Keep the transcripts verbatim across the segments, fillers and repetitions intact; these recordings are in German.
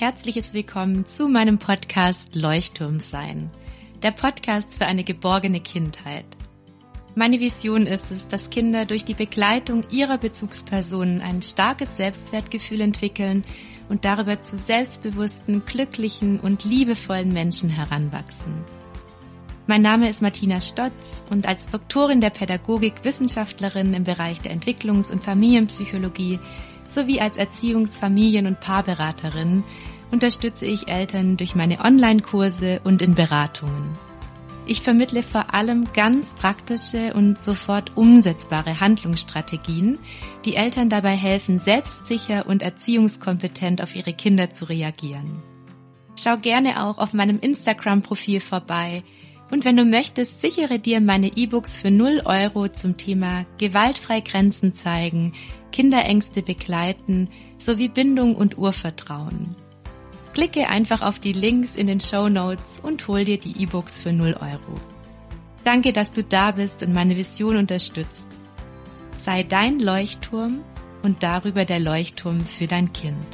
herzliches Willkommen zu meinem Podcast Leuchtturm sein, der Podcast für eine geborgene Kindheit. Meine Vision ist es, dass Kinder durch die Begleitung ihrer Bezugspersonen ein starkes Selbstwertgefühl entwickeln und darüber zu selbstbewussten, glücklichen und liebevollen Menschen heranwachsen. Mein Name ist Martina Stotz und als Doktorin der Pädagogik, Wissenschaftlerin im Bereich der Entwicklungs- und Familienpsychologie sowie als Erziehungs-, Familien- und Paarberaterin unterstütze ich Eltern durch meine Online-Kurse und in Beratungen. Ich vermittle vor allem ganz praktische und sofort umsetzbare Handlungsstrategien, die Eltern dabei helfen, selbstsicher und erziehungskompetent auf ihre Kinder zu reagieren. Schau gerne auch auf meinem Instagram-Profil vorbei und wenn du möchtest, sichere dir meine E-Books für null Euro zum Thema gewaltfrei Grenzen zeigen, Kinderängste begleiten sowie Bindung und Urvertrauen. Klicke einfach auf die Links in den Shownotes und hol dir die E-Books für null Euro. Danke, dass du da bist und meine Vision unterstützt. Sei dein Leuchtturm und darüber der Leuchtturm für dein Kind.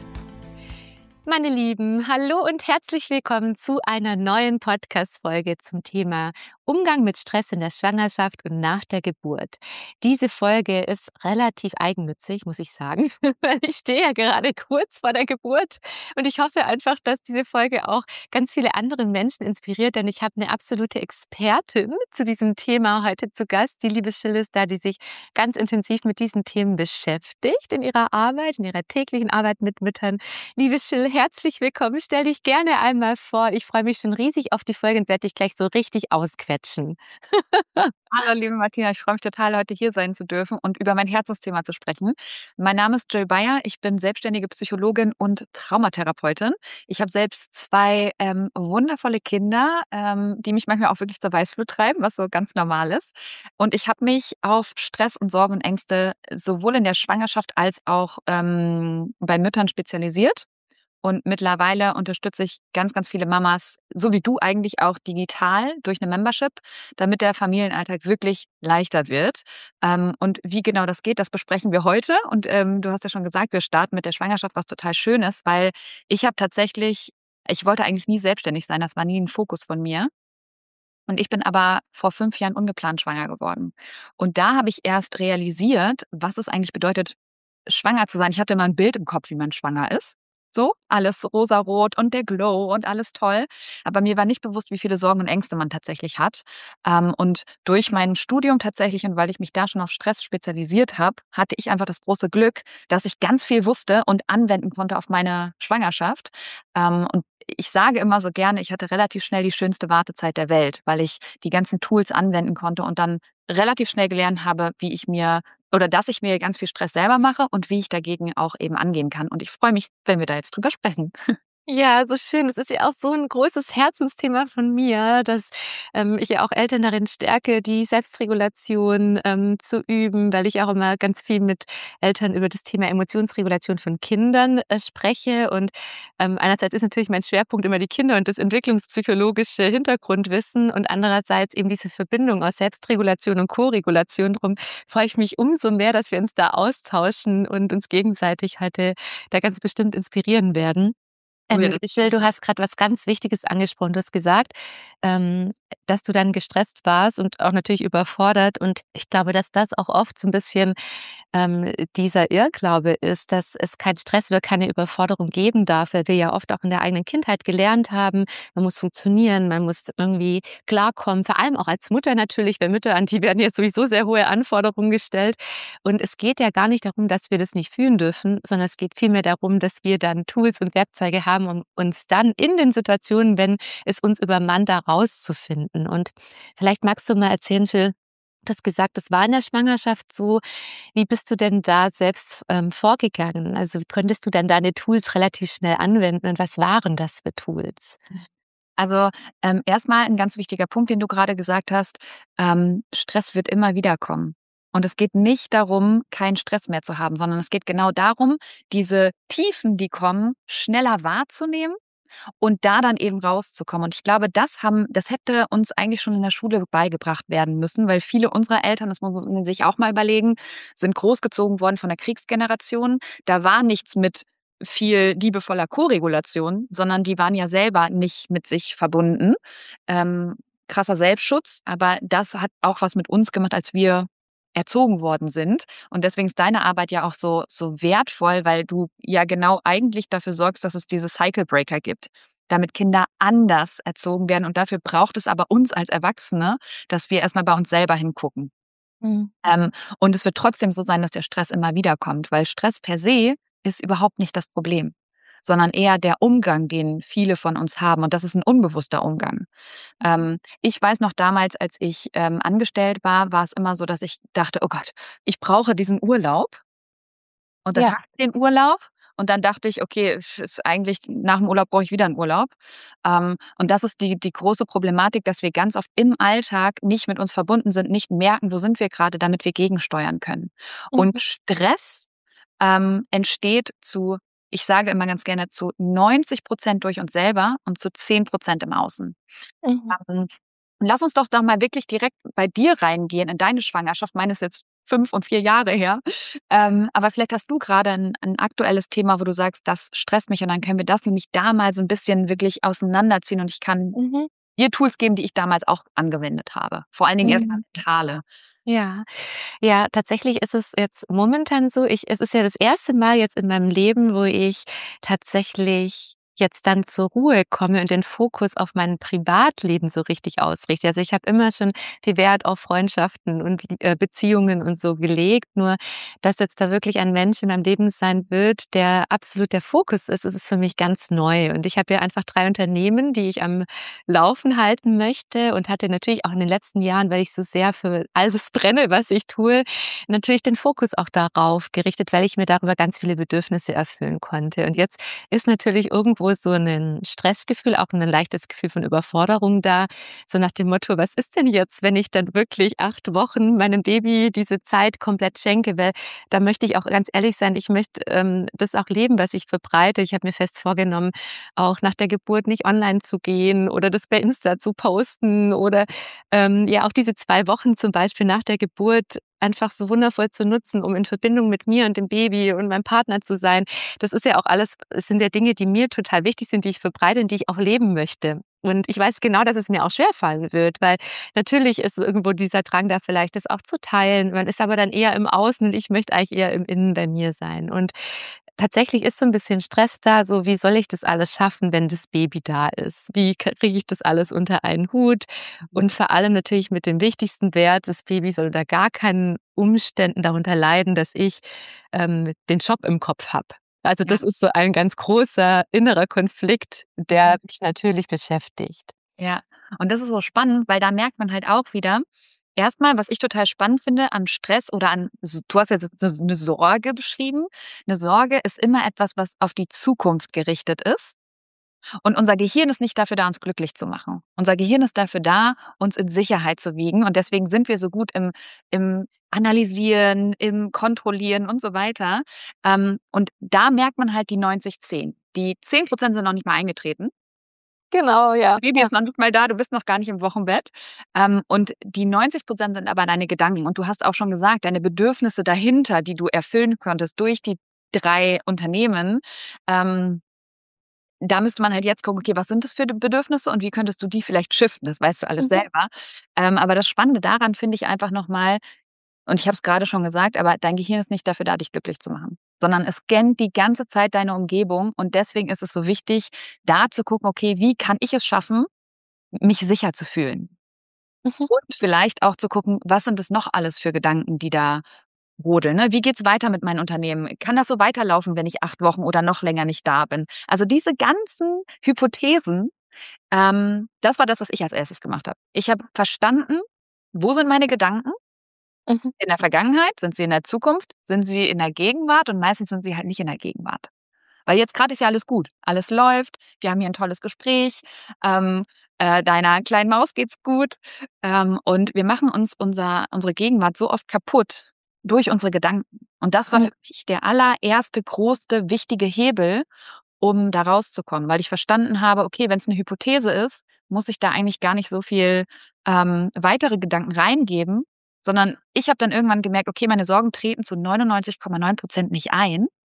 Meine Lieben, hallo und herzlich willkommen zu einer neuen Podcast-Folge zum Thema Umgang mit Stress in der Schwangerschaft und nach der Geburt. Diese Folge ist relativ eigennützig, muss ich sagen, weil ich stehe ja gerade kurz vor der Geburt und ich hoffe einfach, dass diese Folge auch ganz viele andere Menschen inspiriert, denn ich habe eine absolute Expertin zu diesem Thema heute zu Gast. Die liebe Jill ist da, die sich ganz intensiv mit diesen Themen beschäftigt in ihrer Arbeit, in ihrer täglichen Arbeit mit Müttern. Liebe Jill, herzlich willkommen. Stell dich gerne einmal vor. Ich freue mich schon riesig auf die Folge und werde dich gleich so richtig ausquetschen. Hallo liebe Martina, ich freue mich total, heute hier sein zu dürfen und über mein Herzensthema zu sprechen. Mein Name ist Jill Bayer, ich bin selbstständige Psychologin und Traumatherapeutin. Ich habe selbst zwei ähm, wundervolle Kinder, ähm, die mich manchmal auch wirklich zur Weißblut treiben, was so ganz normal ist. Und ich habe mich auf Stress und Sorgen und Ängste sowohl in der Schwangerschaft als auch ähm, bei Müttern spezialisiert. Und mittlerweile unterstütze ich ganz, ganz viele Mamas, so wie du eigentlich auch digital durch eine Membership, damit der Familienalltag wirklich leichter wird. Ähm, und wie genau das geht, das besprechen wir heute. Und ähm, du hast ja schon gesagt, wir starten mit der Schwangerschaft, was total schön ist, weil ich habe tatsächlich, ich wollte eigentlich nie selbstständig sein, das war nie ein Fokus von mir. Und ich bin aber vor fünf Jahren ungeplant schwanger geworden. Und da habe ich erst realisiert, was es eigentlich bedeutet, schwanger zu sein. Ich hatte immer ein Bild im Kopf, wie man schwanger ist. So, alles rosarot und der Glow und alles toll. Aber mir war nicht bewusst, wie viele Sorgen und Ängste man tatsächlich hat. Ähm, und durch mein Studium tatsächlich und weil ich mich da schon auf Stress spezialisiert habe, hatte ich einfach das große Glück, dass ich ganz viel wusste und anwenden konnte auf meine Schwangerschaft. Ähm, und ich sage immer so gerne, ich hatte relativ schnell die schönste Wartezeit der Welt, weil ich die ganzen Tools anwenden konnte und dann relativ schnell gelernt habe, wie ich mir oder dass ich mir ganz viel Stress selber mache und wie ich dagegen auch eben angehen kann. Und ich freue mich, wenn wir da jetzt drüber sprechen. Ja, so schön. Das ist ja auch so ein großes Herzensthema von mir, dass ähm, ich ja auch Eltern darin stärke, die Selbstregulation ähm, zu üben, weil ich auch immer ganz viel mit Eltern über das Thema Emotionsregulation von Kindern äh, spreche. Und ähm, einerseits ist natürlich mein Schwerpunkt immer die Kinder und das entwicklungspsychologische Hintergrundwissen und andererseits eben diese Verbindung aus Selbstregulation und Koregulation. Darum freue ich mich umso mehr, dass wir uns da austauschen und uns gegenseitig heute da ganz bestimmt inspirieren werden. Ähm, Jill, du hast gerade was ganz Wichtiges angesprochen. Du hast gesagt, ähm, dass du dann gestresst warst und auch natürlich überfordert. Und ich glaube, dass das auch oft so ein bisschen ähm, dieser Irrglaube ist, dass es keinen Stress oder keine Überforderung geben darf, weil wir ja oft auch in der eigenen Kindheit gelernt haben, man muss funktionieren, man muss irgendwie klarkommen, vor allem auch als Mutter natürlich, weil Mütter, an die werden jetzt sowieso sehr hohe Anforderungen gestellt. Und es geht ja gar nicht darum, dass wir das nicht fühlen dürfen, sondern es geht vielmehr darum, dass wir dann Tools und Werkzeuge haben, um uns dann in den Situationen, wenn es uns übermannt, da rauszufinden. Und vielleicht magst du mal erzählen, Jill, du hast gesagt, das war in der Schwangerschaft so. Wie bist du denn da selbst ähm, vorgegangen? Also wie konntest du dann deine Tools relativ schnell anwenden und was waren das für Tools? Also ähm, erstmal ein ganz wichtiger Punkt, den du gerade gesagt hast. Ähm, Stress wird immer wieder kommen. Und es geht nicht darum, keinen Stress mehr zu haben, sondern es geht genau darum, diese Tiefen, die kommen, schneller wahrzunehmen und da dann eben rauszukommen. Und ich glaube, das haben, das hätte uns eigentlich schon in der Schule beigebracht werden müssen, weil viele unserer Eltern, das muss man sich auch mal überlegen, sind großgezogen worden von der Kriegsgeneration. Da war nichts mit viel liebevoller Koregulation, sondern die waren ja selber nicht mit sich verbunden. Ähm, krasser Selbstschutz, aber das hat auch was mit uns gemacht, als wir erzogen worden sind. Und deswegen ist deine Arbeit ja auch so, so wertvoll, weil du ja genau eigentlich dafür sorgst, dass es diese Cycle Breaker gibt, damit Kinder anders erzogen werden. Und dafür braucht es aber uns als Erwachsene, dass wir erstmal bei uns selber hingucken. Mhm. Ähm, und es wird trotzdem so sein, dass der Stress immer wieder kommt, weil Stress per se ist überhaupt nicht das Problem, sondern eher der Umgang, den viele von uns haben. Und das ist ein unbewusster Umgang. Ähm, ich weiß noch damals, als ich ähm, angestellt war, war es immer so, dass ich dachte, oh Gott, ich brauche diesen Urlaub. Und dann Ja. hatte ich den Urlaub. Und dann dachte ich, okay, es ist eigentlich nach dem Urlaub brauche ich wieder einen Urlaub. Ähm, und das ist die, die große Problematik, dass wir ganz oft im Alltag nicht mit uns verbunden sind, nicht merken, wo sind wir gerade, damit wir gegensteuern können. Und Mhm. Stress ähm, entsteht zu, ich sage immer ganz gerne, zu neunzig Prozent durch uns selber und zu zehn Prozent im Außen. Mhm. Ähm, Lass uns doch da mal wirklich direkt bei dir reingehen in deine Schwangerschaft. Meine ist jetzt fünf und vier Jahre her. Ähm, aber vielleicht hast du gerade ein, ein aktuelles Thema, wo du sagst, das stresst mich und dann können wir das nämlich da mal so ein bisschen wirklich auseinanderziehen und ich kann Mhm. dir Tools geben, die ich damals auch angewendet habe. Vor allen Dingen erstmal Mhm. mentale. Ja. Ja, tatsächlich ist es jetzt momentan so, ich es ist ja das erste Mal jetzt in meinem Leben, wo ich tatsächlich jetzt dann zur Ruhe komme und den Fokus auf mein Privatleben so richtig ausrichte. Also, ich habe immer schon viel Wert auf Freundschaften und Lie äh, Beziehungen und so gelegt, nur dass jetzt da wirklich ein Mensch in meinem Leben sein wird, der absolut der Fokus ist, das ist für mich ganz neu. Und ich habe ja einfach drei Unternehmen, die ich am Laufen halten möchte und hatte natürlich auch in den letzten Jahren, weil ich so sehr für alles brenne, was ich tue, natürlich den Fokus auch darauf gerichtet, weil ich mir darüber ganz viele Bedürfnisse erfüllen konnte. Und jetzt ist natürlich irgendwo so ein Stressgefühl, auch ein leichtes Gefühl von Überforderung da, so nach dem Motto: „Was ist denn jetzt, wenn ich dann wirklich acht Wochen meinem Baby diese Zeit komplett schenke?“ Weil da möchte ich auch ganz ehrlich sein, ich möchte, ähm, das auch leben, was ich verbreite. Ich habe mir fest vorgenommen, auch nach der Geburt nicht online zu gehen oder das bei Insta zu posten oder, ähm, ja, auch diese zwei Wochen zum Beispiel nach der Geburt einfach so wundervoll zu nutzen, um in Verbindung mit mir und dem Baby und meinem Partner zu sein. Das ist ja auch alles es sind ja Dinge, die mir total wichtig sind, die ich verbreite und die ich auch leben möchte. Und ich weiß genau, dass es mir auch schwerfallen wird, weil natürlich ist irgendwo dieser Drang da vielleicht, das auch zu teilen. Man ist aber dann eher im Außen und ich möchte eigentlich eher im Innen bei mir sein. Und tatsächlich ist so ein bisschen Stress da, so: Wie soll ich das alles schaffen, wenn das Baby da ist? Wie kriege ich das alles unter einen Hut? Und vor allem natürlich mit dem wichtigsten Wert, das Baby soll unter gar keinen Umständen darunter leiden, dass ich, ähm, den Job im Kopf habe. Also, Ja. das ist so ein ganz großer innerer Konflikt, der mich natürlich beschäftigt. Ja, und das ist so spannend, weil da merkt man halt auch wieder, erstmal, was ich total spannend finde an Stress oder an, s du hast jetzt so 'ne Sorge beschrieben. Eine Sorge ist immer etwas, was auf die Zukunft gerichtet ist. Und unser Gehirn ist nicht dafür da, uns glücklich zu machen. Unser Gehirn ist dafür da, uns in Sicherheit zu wiegen. Und deswegen sind wir so gut im, im Analysieren, im Kontrollieren und so weiter. Ähm, und da merkt man halt die neunzig zehn. Die zehn Prozent sind noch nicht mal eingetreten. Genau, ja. Baby Ja. ist noch nicht mal da, du bist noch gar nicht im Wochenbett. Ähm, und die neunzig Prozent sind aber deine Gedanken. Und du hast auch schon gesagt, deine Bedürfnisse dahinter, die du erfüllen konntest durch die drei Unternehmen. Ähm, da müsste man halt jetzt gucken, okay, was sind das für Bedürfnisse und wie könntest du die vielleicht shiften? Das weißt du alles Mhm. selber. Ähm, aber das Spannende daran finde ich einfach nochmal, und ich habe es gerade schon gesagt, aber dein Gehirn ist nicht dafür da, dich glücklich zu machen, sondern es scannt die ganze Zeit deine Umgebung. Und deswegen ist es so wichtig, da zu gucken, okay, wie kann ich es schaffen, mich sicher zu fühlen? Mhm. Und vielleicht auch zu gucken, was sind es noch alles für Gedanken, die da rodeln, ne? Wie geht's weiter mit meinem Unternehmen? Kann das so weiterlaufen, wenn ich acht Wochen oder noch länger nicht da bin? Also diese ganzen Hypothesen, ähm, das war das, was ich als Erstes gemacht habe. Ich habe verstanden, wo sind meine Gedanken? Mhm. In der Vergangenheit? Sind sie in der Zukunft? Sind sie in der Gegenwart? Und meistens sind sie halt nicht in der Gegenwart. Weil jetzt gerade ist ja alles gut. Alles läuft. Wir haben hier ein tolles Gespräch. Ähm, äh, deiner kleinen Maus geht's gut. Ähm, und wir machen uns unser unsere Gegenwart so oft kaputt durch unsere Gedanken. Und das war Mhm. für mich der allererste große, wichtige Hebel, um da rauszukommen, weil ich verstanden habe, okay, wenn es eine Hypothese ist, muss ich da eigentlich gar nicht so viel, ähm, weitere Gedanken reingeben, sondern ich habe dann irgendwann gemerkt, okay, meine Sorgen treten zu neunundneunzig Komma neun Prozent nicht ein.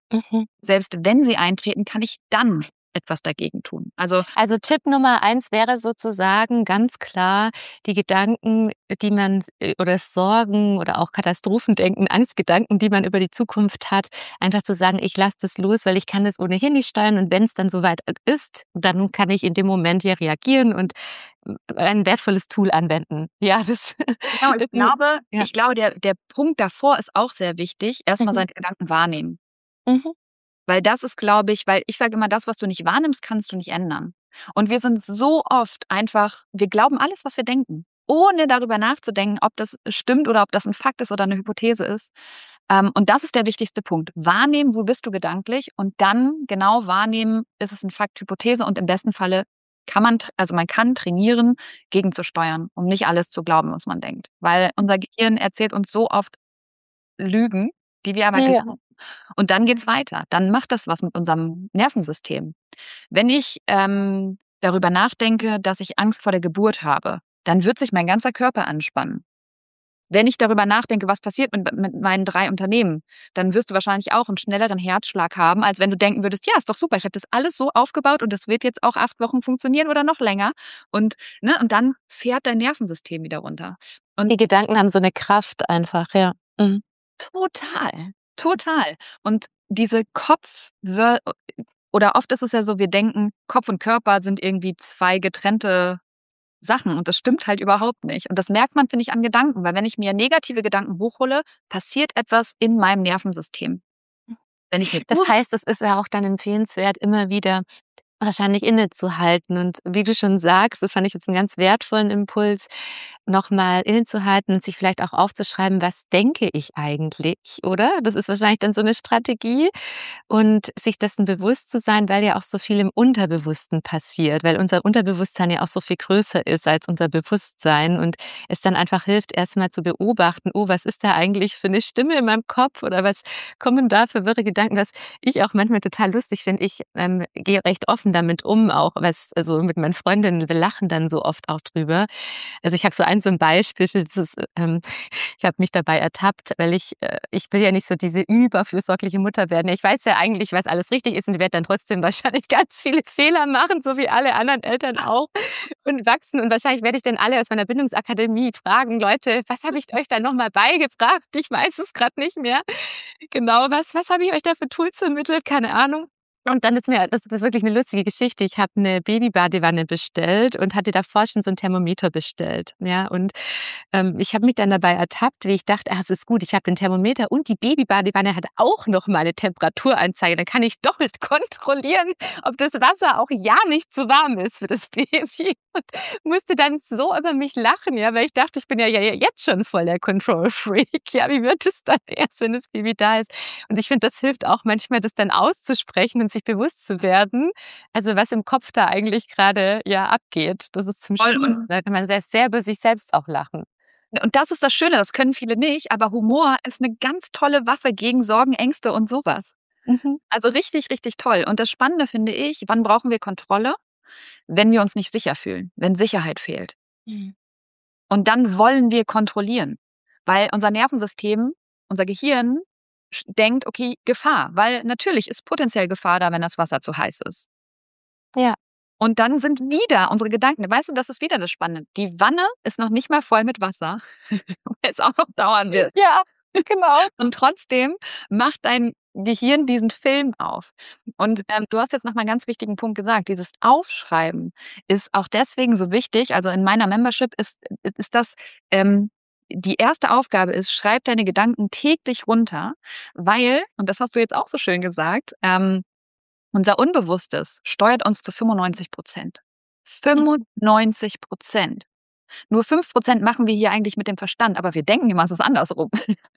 Mhm. Selbst wenn sie eintreten, kann ich dann etwas dagegen tun. Also, also Tipp Nummer eins wäre sozusagen ganz klar, die Gedanken, die man oder Sorgen oder auch Katastrophendenken, Angstgedanken, die man über die Zukunft hat, einfach zu sagen, ich lasse das los, weil ich kann das ohnehin nicht steuern und wenn es dann soweit ist, dann kann ich in dem Moment ja reagieren und ein wertvolles Tool anwenden. Ja, das. Genau, ich glaube, ja. ich glaube, der, der Punkt davor ist auch sehr wichtig. Erstmal Mhm. seine Gedanken wahrnehmen. Mhm. Weil das ist, glaube ich, weil ich sage immer, das, was du nicht wahrnimmst, kannst du nicht ändern. Und wir sind so oft einfach, wir glauben alles, was wir denken, ohne darüber nachzudenken, ob das stimmt oder ob das ein Fakt ist oder eine Hypothese ist. Ähm, und das ist der wichtigste Punkt. Wahrnehmen, wo bist du gedanklich und dann genau wahrnehmen, ist es ein Fakt, Hypothese und im besten Falle kann man, also man kann trainieren, gegenzusteuern, um nicht alles zu glauben, was man denkt. Weil unser Gehirn erzählt uns so oft Lügen, die wir aber Ja. glauben. Und dann geht's weiter. Dann macht das was mit unserem Nervensystem. Wenn ich ähm, darüber nachdenke, dass ich Angst vor der Geburt habe, dann wird sich mein ganzer Körper anspannen. Wenn ich darüber nachdenke, was passiert mit, mit meinen drei Unternehmen, dann wirst du wahrscheinlich auch einen schnelleren Herzschlag haben, als wenn du denken würdest, ja, ist doch super, ich habe das alles so aufgebaut und das wird jetzt auch acht Wochen funktionieren oder noch länger. Und, ne, und dann fährt dein Nervensystem wieder runter. Und die Gedanken haben so eine Kraft einfach, ja. Mhm. Total, total. Und diese Kopf oder oft ist es ja so, wir denken, Kopf und Körper sind irgendwie zwei getrennte Sachen und das stimmt halt überhaupt nicht. Und das merkt man, finde ich, an Gedanken, weil wenn ich mir negative Gedanken hochhole, passiert etwas in meinem Nervensystem. Wenn ich mir Das heißt, es ist ja auch dann empfehlenswert, immer wieder wahrscheinlich innezuhalten. Und wie du schon sagst, das fand ich jetzt einen ganz wertvollen Impuls, noch mal innezuhalten und sich vielleicht auch aufzuschreiben: „Was denke ich eigentlich?“, oder? Das ist wahrscheinlich dann so eine Strategie und sich dessen bewusst zu sein, weil ja auch so viel im Unterbewussten passiert, weil unser Unterbewusstsein ja auch so viel größer ist als unser Bewusstsein und es dann einfach hilft, erst mal zu beobachten: „Oh, was ist da eigentlich für eine Stimme in meinem Kopf oder was kommen da für wirre Gedanken?“ Was ich auch manchmal total lustig finde, ich, ähm, gehe recht offen damit um, auch was also, mit meinen Freundinnen, wir lachen dann so oft auch drüber. Also, ich habe so ein so 'n Beispiel, das ist, ähm ich habe mich dabei ertappt, weil ich äh, ich will ja nicht so diese überfürsorgliche Mutter werden. Ich weiß ja eigentlich, was alles richtig ist und werde dann trotzdem wahrscheinlich ganz viele Fehler machen, so wie alle anderen Eltern auch und wachsen und wahrscheinlich werde ich dann alle aus meiner Bindungsakademie fragen: „Leute, was habe ich euch da noch mal beigebracht? Ich weiß es grad nicht mehr. Genau, was was habe ich euch da für Tools vermittelt? Keine Ahnung.“ Und dann ist mir das ist wirklich 'ne lustige Geschichte. Ich habe 'ne Babybadewanne bestellt und hatte davor schon so 'n Thermometer bestellt, ja? Und, ähm, ich habe mich dann dabei ertappt, wie ich dachte: „Ah, es ist gut, ich habe den Thermometer und die Babybadewanne hat auch noch mal 'ne Temperaturanzeige. Dann kann ich doppelt kontrollieren, ob das Wasser auch ja nicht zu warm ist für das Baby.“ Und musste dann so über mich lachen, ja, weil ich dachte, ich bin ja ja jetzt schon voll der Control Freak. Ja, wie wird es dann erst, wenn das Baby da ist? Und ich finde, das hilft auch manchmal, das dann auszusprechen und sich bewusst zu werden, also was im Kopf da eigentlich gerade ja abgeht. Das ist zum Voll. Schluss, da kann man sehr, sehr über sich selbst auch lachen. Und das ist das Schöne, das können viele nicht, aber Humor ist eine ganz tolle Waffe gegen Sorgen, Ängste und sowas. Mhm. Also richtig, richtig toll. Und das Spannende finde ich, wann brauchen wir Kontrolle? Wenn wir uns nicht sicher fühlen, wenn Sicherheit fehlt. Mhm. Und dann wollen wir kontrollieren, weil unser Nervensystem, unser Gehirn sch denkt: „Okay, Gefahr“, weil natürlich ist potenziell Gefahr da, wenn das Wasser zu heiß ist. Ja. Und dann sind wieder unsere Gedanken, weißt du, das ist wieder das Spannende. Die Wanne ist noch nicht mal voll mit Wasser, weil es auch noch dauern wird. Ja, genau. Und trotzdem macht dein Gehirn diesen Film auf. Und, ähm, du hast jetzt noch mal 'n ganz wichtigen Punkt gesagt. Dieses Aufschreiben ist auch deswegen so wichtig. Also, in meiner Membership ist ist das, ähm die erste Aufgabe ist, schreib deine Gedanken täglich runter, weil und das hast du jetzt auch so schön gesagt, ähm, unser Unbewusstes steuert uns zu fünfundneunzig Prozent. fünfundneunzig Prozent. Nur fünf Prozent machen wir hier eigentlich mit dem Verstand, aber wir denken immer, es ist andersrum.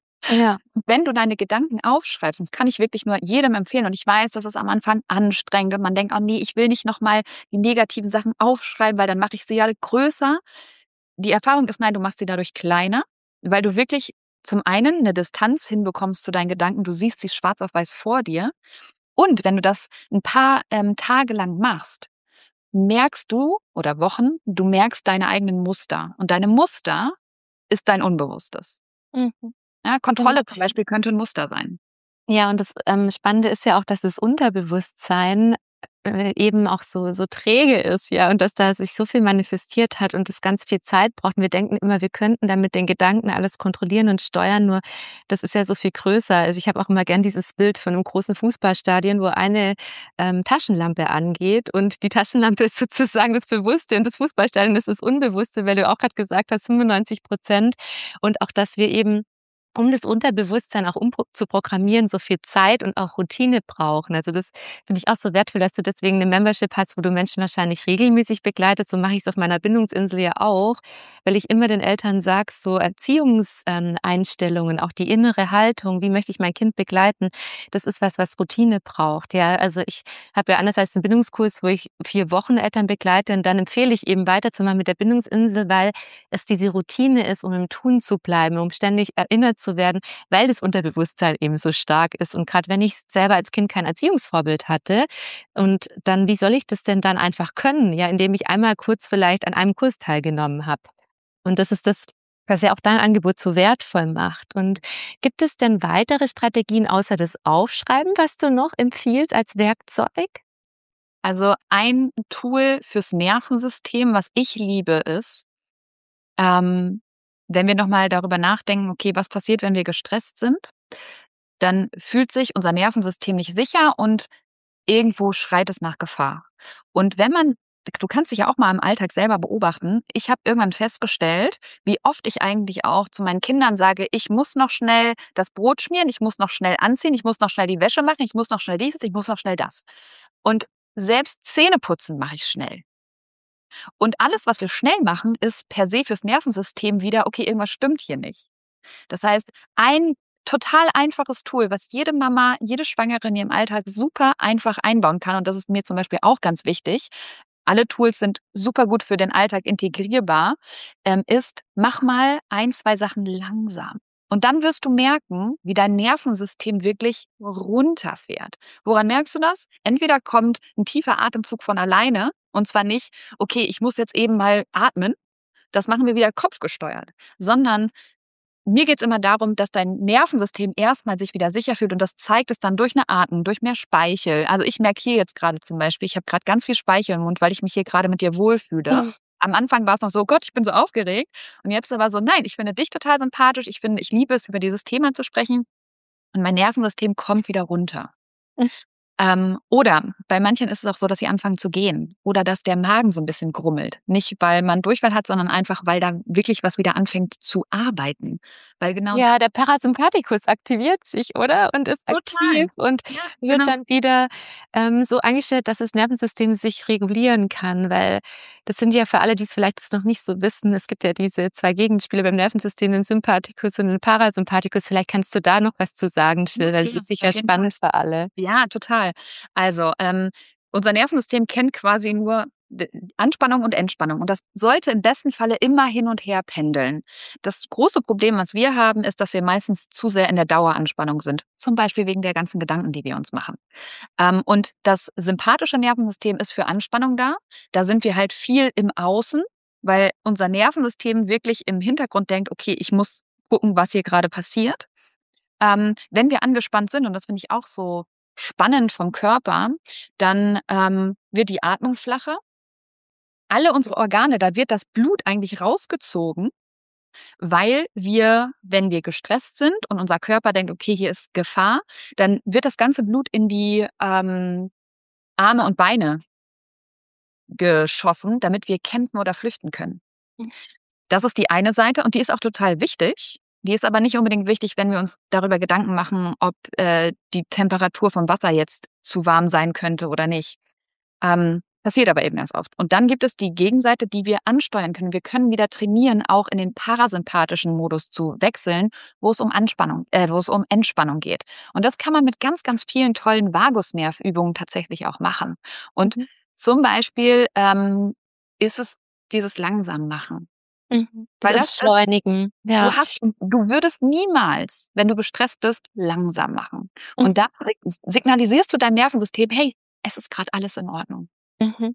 Ja. Wenn du deine Gedanken aufschreibst, und das kann ich wirklich nur jedem empfehlen, und ich weiß, das ist am Anfang anstrengend und man denkt: „Oh nee, ich will nicht noch mal die negativen Sachen aufschreiben, weil dann mache ich sie ja größer.“ Die Erfahrung ist, nein, du machst sie dadurch kleiner, weil du wirklich zum einen eine Distanz hinbekommst zu deinen Gedanken. Du siehst sie schwarz auf weiß vor dir. Und wenn du das ein paar, ähm, Tage lang machst, merkst du oder Wochen, du merkst deine eigenen Muster. Und deine Muster ist dein Unbewusstes. Mhm. Ja, Kontrolle zum Beispiel könnte ein Muster sein. Ja, und das ähm, Spannende ist ja auch, dass das Unterbewusstsein äh, eben auch so so träge ist, ja, und dass da sich so viel manifestiert hat und das ganz viel Zeit braucht. Und wir denken immer, wir könnten dann mit den Gedanken alles kontrollieren und steuern, nur das ist ja so viel größer. Also, ich habe auch immer gern dieses Bild von einem großen Fußballstadion, wo eine, ähm, Taschenlampe angeht und die Taschenlampe ist sozusagen das Bewusste und das Fußballstadion ist das Unbewusste, weil du auch gerade gesagt hast, fünfundneunzig Prozent und auch, dass wir eben um das Unterbewusstsein auch umzuprogrammieren, so viel Zeit und auch Routine brauchen. Also, das finde ich auch so wertvoll, dass du deswegen 'ne Membership hast, wo du Menschen wahrscheinlich regelmäßig begleitest. So mache ich's auf meiner Bindungsinsel ja auch, weil ich immer den Eltern sage, so Erziehungs ähm, Einstellungen, auch die innere Haltung, wie möchte ich mein Kind begleiten, das ist was, was Routine braucht, ja. Also, ich habe ja anders als 'n Bindungskurs, wo ich vier Wochen Eltern begleite und dann empfehle ich eben weiterzumachen mit der Bindungsinsel, weil es diese Routine ist, um im Tun zu bleiben, um ständig erinnert zu werden, weil das Unterbewusstsein eben so stark ist. Und gerade wenn ich selber als Kind kein Erziehungsvorbild hatte und dann, wie soll ich das denn dann einfach können? Ja, indem ich einmal kurz vielleicht an einem Kurs teilgenommen habe. Und das ist das, was ja auch dein Angebot so wertvoll macht. Und gibt es denn weitere Strategien außer das Aufschreiben, was du noch empfiehlst als Werkzeug? Also ein Tool fürs Nervensystem, was ich liebe, ist, ähm, wenn wir noch mal darüber nachdenken, okay, was passiert, wenn wir gestresst sind, dann fühlt sich unser Nervensystem nicht sicher und irgendwo schreit es nach Gefahr. Und wenn man du kannst dich ja auch mal im Alltag selber beobachten. Ich habe irgendwann festgestellt, wie oft ich eigentlich auch zu meinen Kindern sage: „Ich muss noch schnell das Brot schmieren, ich muss noch schnell anziehen, ich muss noch schnell die Wäsche machen, ich muss noch schnell dieses, ich muss noch schnell das.“ Und selbst Zähneputzen mache ich schnell. Und alles, was wir schnell machen, ist per se fürs Nervensystem wieder: „Okay, irgendwas stimmt hier nicht.“ Das heißt, ein total einfaches Tool, was jede Mama, jede Schwangere in ihrem Alltag super einfach einbauen kann, und das ist mir zum Beispiel auch ganz wichtig. Alle Tools sind super gut für den Alltag integrierbar, ähm, ist: Mach mal ein, zwei Sachen langsam. Und dann wirst du merken, wie dein Nervensystem wirklich runterfährt. Woran merkst du das? Entweder kommt ein tiefer Atemzug von alleine, und zwar nicht: „Okay, ich muss jetzt eben mal atmen.“ Das machen wir wieder kopfgesteuert, sondern mir geht's immer darum, dass dein Nervensystem erstmal sich wieder sicher fühlt, und das zeigt es dann durch 'ne Atmung, durch mehr Speichel. Also, ich merke hier jetzt grade zum Beispiel, ich habe grad ganz viel Speichel im Mund, weil ich mich hier grade mit dir wohlfühle. Am Anfang war's noch so: „Oh Gott, ich bin so aufgeregt.“ Und jetzt aber so: „Nein, ich finde dich total sympathisch. Ich finde ich liebe es, über dieses Thema zu sprechen.“ Und mein Nervensystem kommt wieder runter. Ähm, oder bei manchen ist es auch so, dass sie anfangen zu gehen oder dass der Magen so 'n bisschen grummelt. Nicht, weil man Durchfall hat, sondern einfach, weil da wirklich was wieder anfängt zu arbeiten. Weil genau da Ja, der Parasympathikus aktiviert sich, oder? Und ist total. aktiv und Ja, wird genau. dann wieder, ähm, so eingestellt, dass das Nervensystem sich regulieren kann, weil das sind ja für alle, die's vielleicht jetzt noch nicht so wissen, es gibt ja diese zwei Gegenspiele beim Nervensystem, den Sympathikus und den Parasympathikus. Vielleicht kannst du da noch was zu sagen, Ja, Jill, weil das klar, ist auf sicher jeden Fall. spannend für alle. Ja, total. Also, ähm, unser Nervensystem kennt quasi nur d Anspannung und Entspannung, und das sollte im besten Falle immer hin und her pendeln. Das große Problem, was wir haben, ist, dass wir meistens zu sehr in der Daueranspannung sind, zum Beispiel wegen der ganzen Gedanken, die wir uns machen. Ähm, und das sympathische Nervensystem ist für Anspannung da. Da sind wir halt viel im Außen, weil unser Nervensystem wirklich im Hintergrund denkt: „Okay, ich muss gucken, was hier grade passiert.“ Ähm, wenn wir angespannt sind, und das finde ich auch so spannend vom Körper, dann, ähm, wird die Atmung flacher. Alle unsere Organe, da wird das Blut eigentlich rausgezogen, weil wir, wenn wir gestresst sind und unser Körper denkt: „Okay, hier ist Gefahr“, dann wird das ganze Blut in die, ähm, Arme und Beine geschossen, damit wir kämpfen oder flüchten können. Das ist die eine Seite, und die ist auch total wichtig. Die ist aber nicht unbedingt wichtig, wenn wir uns darüber Gedanken machen, ob, äh, die Temperatur vom Wasser jetzt zu warm sein könnte oder nicht. Ähm, passiert aber eben erst oft. Und dann gibt es die Gegenseite, die wir ansteuern können. Wir können wieder trainieren, auch in den parasympathischen Modus zu wechseln, wo es um Anspannung äh, wo es um Entspannung geht. Und das kann man mit ganz, ganz vielen tollen Vagusnervübungen tatsächlich auch machen. Und Mhm. zum Beispiel, ähm, ist es dieses Langsam-Machen. Mhm. Das Weil das ist Entschleunigen, du ja. hast du würdest niemals, wenn du gestresst bist, langsam machen. Und Mhm. da sig signalisierst du deinem Nervensystem: „Hey, es ist grad alles in Ordnung.“ Mhm.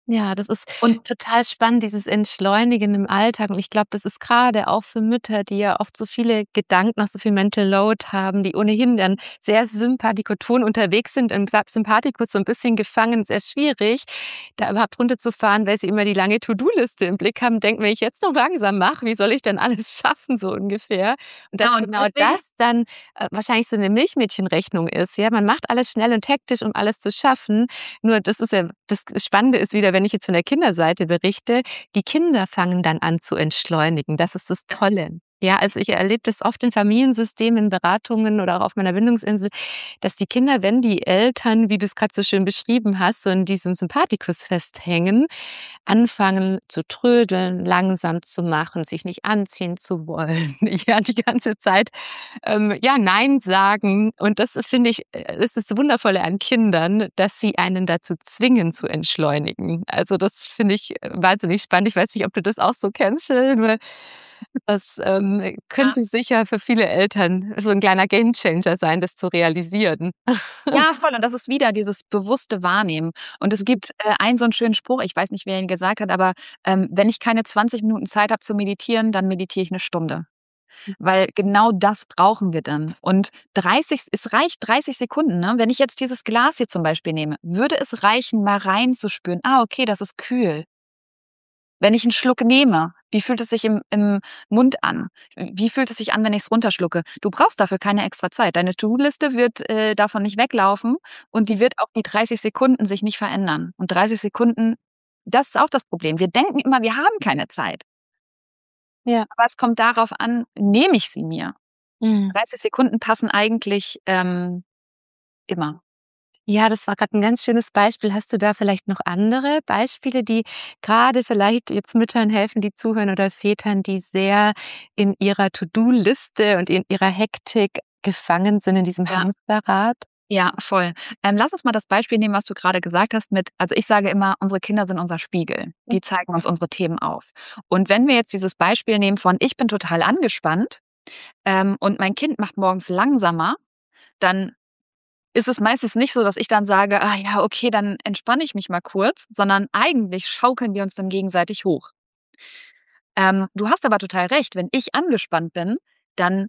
Ja, das ist Und total spannend, dieses Entschleunigen im Alltag. Und ich glaube, das ist gerade auch für Mütter, die ja oft so viele Gedanken, auch so viel Mental Load haben, die ohnehin dann sehr sympathikoton unterwegs sind, im Sa Sympathikus so ein bisschen gefangen, sehr schwierig, da überhaupt runterzufahren, weil sie immer die lange To-do-Liste im Blick haben, denken: „Wenn ich jetzt noch langsam mache, wie soll ich denn alles schaffen?“ So ungefähr. Und ja, dass und genau deswegen das dann, äh, wahrscheinlich so eine Milchmädchenrechnung ist, ja? Man macht alles schnell und hektisch, um alles zu schaffen. Nur das ist ja das Spannende ist wieder, wenn ich jetzt von der Kinderseite berichte, die Kinder fangen dann an zu entschleunigen. Das ist das Tolle. Ja, also ich erlebe das oft in Familiensystemen, in Beratungen oder auch auf meiner Bindungsinsel, dass die Kinder, wenn die Eltern, wie du es gerade so schön beschrieben hast, so in diesem Sympathikus festhängen, anfangen zu trödeln, langsam zu machen, sich nicht anziehen zu wollen, ja, die ganze Zeit, ähm, ja, nein sagen. Und das finde ich, äh, ist das Wundervolle an Kindern, dass sie einen dazu zwingen zu entschleunigen. Also, das finde ich, äh, wahnsinnig spannend. Ich weiß nicht, ob du das auch so kennst, Jill, weil das, ähm, ja. könnte sicher für viele Eltern so 'n kleiner Gamechanger sein, das zu realisieren. Ja, voll. Und das ist wieder dieses bewusste Wahrnehmen. Und es gibt, äh, einen so 'n schönen Spruch, ich weiß nicht, wer ihn gesagt hat, aber, ähm: „Wenn ich keine zwanzig Minuten Zeit habe zu meditieren, dann meditiere ich 'ne Stunde.“ Weil genau das brauchen wir dann. Und dreißig es reicht dreißig Sekunden, ne? Wenn ich jetzt dieses Glas hier zum Beispiel nehme, würde es reichen, mal reinzuspüren: „Ah, okay, das ist kühl.“ Wenn ich 'n Schluck nehme, wie fühlt es sich im im Mund an? Wie fühlt es sich an, wenn ich's runterschlucke? Du brauchst dafür keine extra Zeit. Deine To-do-Liste wird, äh, davon nicht weglaufen und die wird auch die dreißig Sekunden sich nicht verändern. Und dreißig Sekunden, das ist auch das Problem. Wir denken immer, wir haben keine Zeit. Ja. Aber es kommt darauf an, nehme ich sie mir? Mhm. dreißig Sekunden passen eigentlich, ähm, immer. Ja, das war grad 'n ganz schönes Beispiel. Hast du da vielleicht noch andere Beispiele, die grade vielleicht jetzt Müttern helfen, die zuhören oder Vätern, die sehr in ihrer To-do-Liste und in ihrer Hektik gefangen sind in diesem Ja. Hamsterrad? Ja, voll. Ähm, lass uns mal das Beispiel nehmen, was du grade gesagt hast mit also, ich sage immer, unsere Kinder sind unser Spiegel. Die zeigen uns unsere Themen auf. Und wenn wir jetzt dieses Beispiel nehmen von: Ich bin total angespannt, ähm, und mein Kind macht morgens langsamer, dann ist es meistens nicht so, dass ich dann sage: „Ah ja, okay, dann entspanne ich mich mal kurz“, sondern eigentlich schaukeln wir uns dann gegenseitig hoch. Ähm, du hast aber total recht, wenn ich angespannt bin, dann